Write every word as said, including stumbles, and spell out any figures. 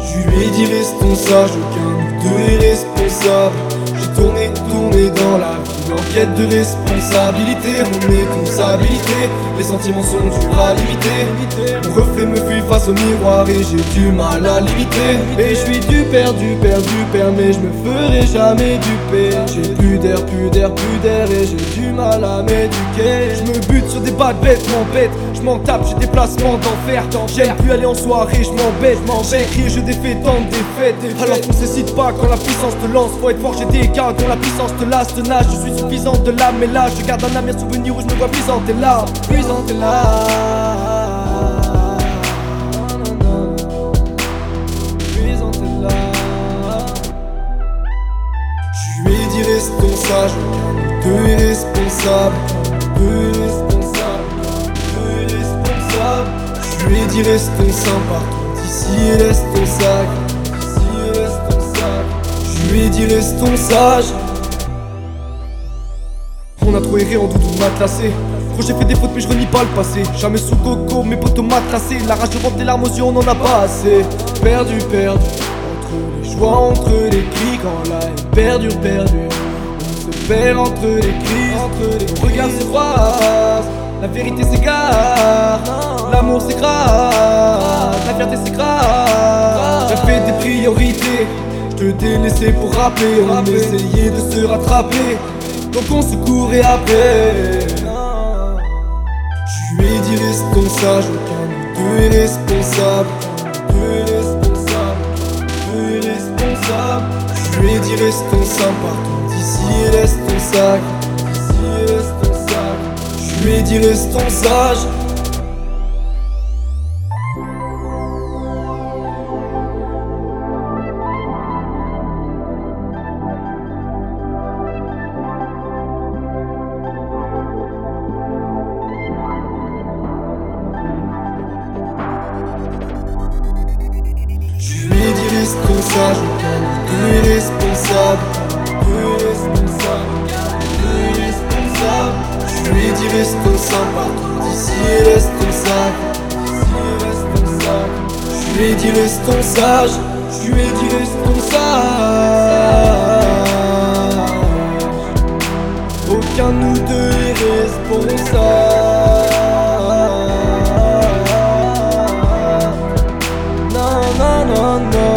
Je lui ai dit restons sages, aucun de nous deux est responsable. J'ai tourné, tourné dans la vie en quête de responsabilité. On est tous habilités, les sentiments sont durs à limiter. Mon reflet me fuit face au miroir et j'ai du mal à limiter. Et je suis du père, du père, du père, mais je me ferai jamais duper. J'ai plus d'air, plus d'air, plus d'air et j'ai du mal à m'éduquer. Je me bute sur des bacs bêtes, m'embête, je m'en tape, j'ai des placements d'enfer. J'aime plus aller en soirée, je m'embête, j'écris, je défais tant de défaites. Alors qu'on s'hésite pas quand la puissance te lance, faut être fort, j'ai des gars dont la puissance te lasse, te nage. Je suis suffisant de l'âme, mais là je garde un amer souvenir où je me vois puissant, t'es là, puissant, t'es là. Puissant, t'es là. Je lui ai dit restons sages, aucun de nous deux est responsable. Deux est responsable, deux est responsable. Je lui ai dit restons sains partout, d'ici et laisse ton sac. D'ici et laisse ton sac. Je lui ai dit restons sages. On a trop erré en doudou matelassé. Gros j'ai fait des fautes mais je renie pas le passé. Jamais sous coco, mes potos matrassés. La rage de vente, les larmes aux yeux, on en a pas assez. Perdu, perdu, entre les joies, entre les cris. Quand la haine perdu, perdu, on se perd entre les cris, entre les cris. Regarde s'efface, la vérité s'égare. L'amour s'écrase, la fierté s'écrase. J'ai fait des priorités, je te délaissé pour rappeler. On essayait de se rattraper, donc on se courait après. Je lui ai dit restons sages, aucun de nous deux est responsable. Deux est responsable, deux est responsable. Je lui ai dit restons sains partout, d'ici et laisse ton sac. D'ici et laisse ton sac. Je lui ai dit restons sages. Je lui ai dit restons sages, aucun de nous deux est responsable. Deux est responsable, deux est responsable. Je lui ai dit restons sains partout, d'ici et laisse ton sac. D'ici et laisse ton sac. Je lui ai dit restons sages. Je lui ai dit restons sages. Aucun de nous deux est responsable. No, no, no, no.